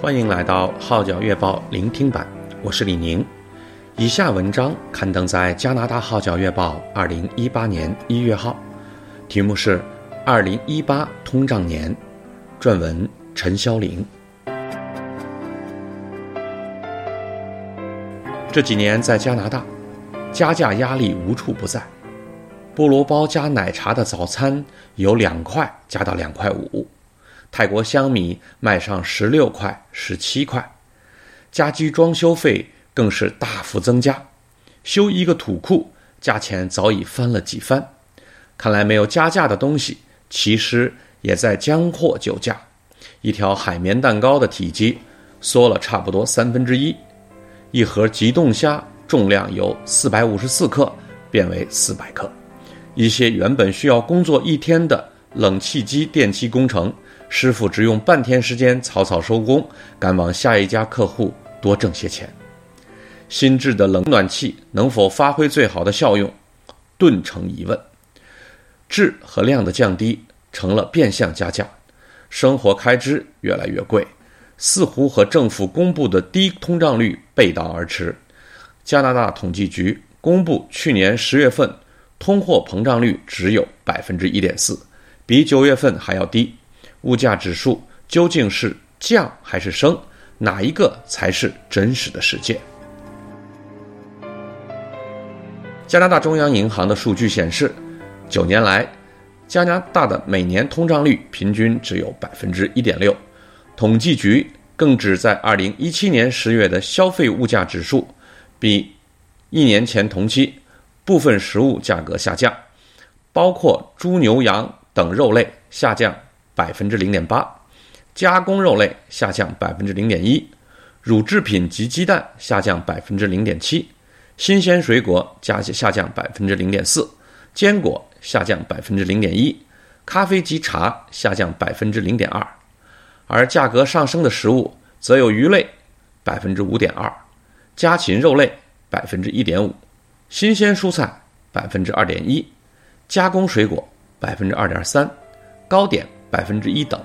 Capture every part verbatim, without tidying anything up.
欢迎来到号角月报聆听版，我是李宁。以下文章刊登在加拿大号角月报二零一八年一月号，题目是二零一八通胀年，撰文陈霄林。这几年在加拿大，加价压力无处不在。菠萝包加奶茶的早餐由两块加到两块五，泰国香米卖上十六块、十七块，家居装修费更是大幅增加，修一个土库价钱早已翻了几番。看来没有加价的东西，其实也在将货就价。一条海绵蛋糕的体积缩了差不多三分之一，一盒急冻虾重量由四百五十四克变为四百克。一些原本需要工作一天的冷气机电气工程师傅只用半天时间草草收工，赶往下一家客户多挣些钱。新制的冷暖气能否发挥最好的效用，顿成疑问。质和量的降低成了变相加价，生活开支越来越贵，似乎和政府公布的低通胀率背道而驰。加拿大统计局公布去年十月份通货膨胀率只有 百分之一点四， 比九月份还要低。物价指数究竟是降还是升？哪一个才是真实的世界？加拿大中央银行的数据显示，九年来，加拿大的每年通胀率平均只有 百分之一点六。统计局更只在二零一七年十月的消费物价指数比一年前同期部分食物价格下降，包括猪牛羊等肉类下降 百分之零点八， 加工肉类下降 百分之零点一， 乳制品及鸡蛋下降 百分之零点七， 新鲜水果下降 百分之零点四， 坚果下降 百分之零点一， 咖啡及茶下降 百分之零点二。 而价格上升的食物则有鱼类 百分之五点二， 家禽肉类 百分之一点五，新鲜蔬菜 百分之二点一， 加工水果 百分之二点三， 糕点 百分之一 等。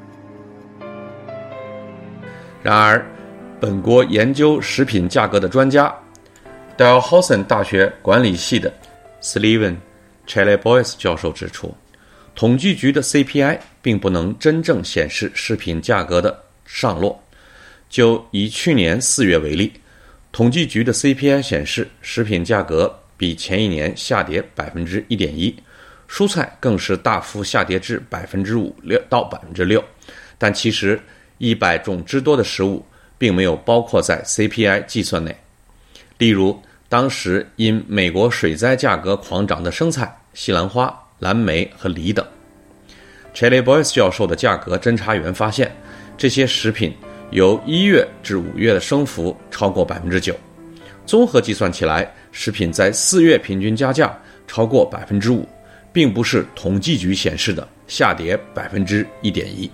然而，本国研究食品价格的专家 Dalhousie 大学管理系的 Steven Chalibois 教授指出，统计局的 C P I 并不能真正显示食品价格的上落。就以去年四月为例，统计局的 C P I 显示食品价格比前一年下跌 百分之一点一， 蔬菜更是大幅下跌至 百分之五 到 百分之六， 但其实一百种之多的食物并没有包括在 C P I 计算内。例如，当时因美国水灾价格狂涨的生菜、西兰花、蓝莓和梨等。Chalibois 教授的价格侦查员发现，这些食品由一月至五月的升幅超过 百分之九， 综合计算起来，食品在四月平均加价超过 百分之五， 并不是统计局显示的下跌 百分之一点一。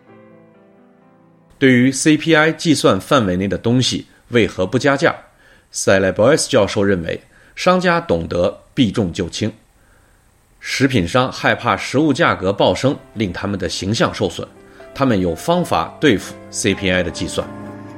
对于 C P I 计算范围内的东西为何不加价， Chalibois 教授认为，商家懂得避重就轻，食品商害怕食物价格暴升令他们的形象受损，他们有方法对付 C P I 的计算。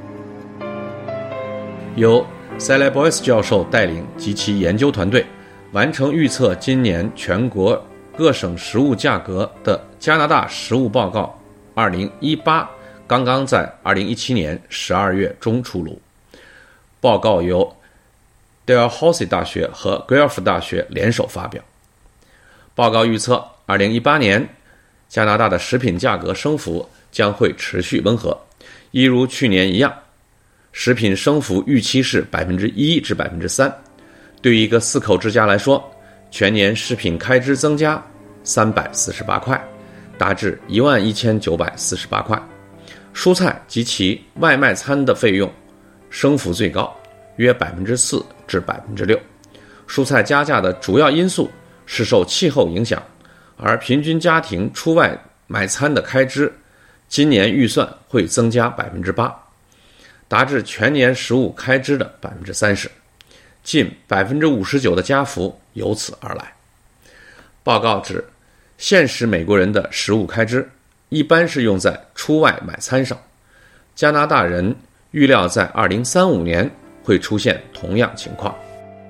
由 Chalibois 教授带领及其研究团队完成预测今年全国各省食物价格的加拿大食物报告二零一八刚刚在二零一七年十二月中出炉。报告由 Dalhousie 大学和 Guelph 大学联手发表。报告预测二零一八年加拿大的食品价格升幅将会持续温和，一如去年一样，食品升幅预期是 百分之一 至 百分之三。 对于一个四口之家来说，全年食品开支增加三百四十八块，达至一万一千九百四十八块。蔬菜及其外卖餐的费用升幅最高，约 百分之四 至 百分之六。 蔬菜加价的主要因素是受气候影响，而平均家庭出外买餐的开支今年预算会增加 百分之八， 达至全年食物开支的 百分之三十， 近 百分之五十九 的加幅由此而来。报告指，现实美国人的食物开支一般是用在出外买餐上， 加拿大人预料在二零三五年会出现同样情况。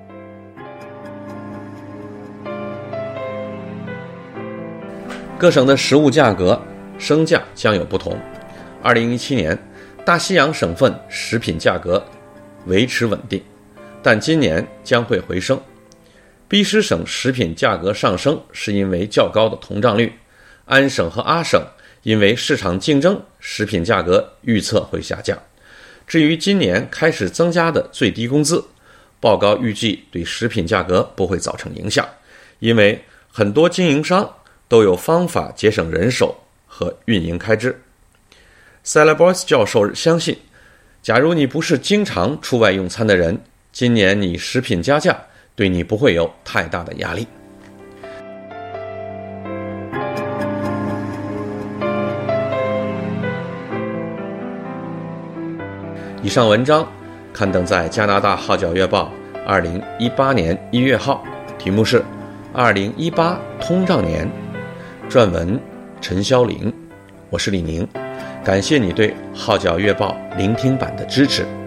各省的食物价格升降将有不同。二零一七年，大西洋省份食品价格维持稳定，但今年将会回升。B 师省食品价格上升是因为较高的通胀率，安省和阿省因为市场竞争，食品价格预测会下降。至于今年开始增加的最低工资，报告预计对食品价格不会造成影响，因为很多经营商都有方法节省人手和运营开支。Sally Boyce 教授相信，假如你不是经常出外用餐的人，今年你食品加价对你不会有太大的压力。以上文章刊登在加拿大号角月报二零一八年一月号，题目是二零一八通胀年，撰文陈霄林，我是李宁，感谢你对号角月报聆听版的支持。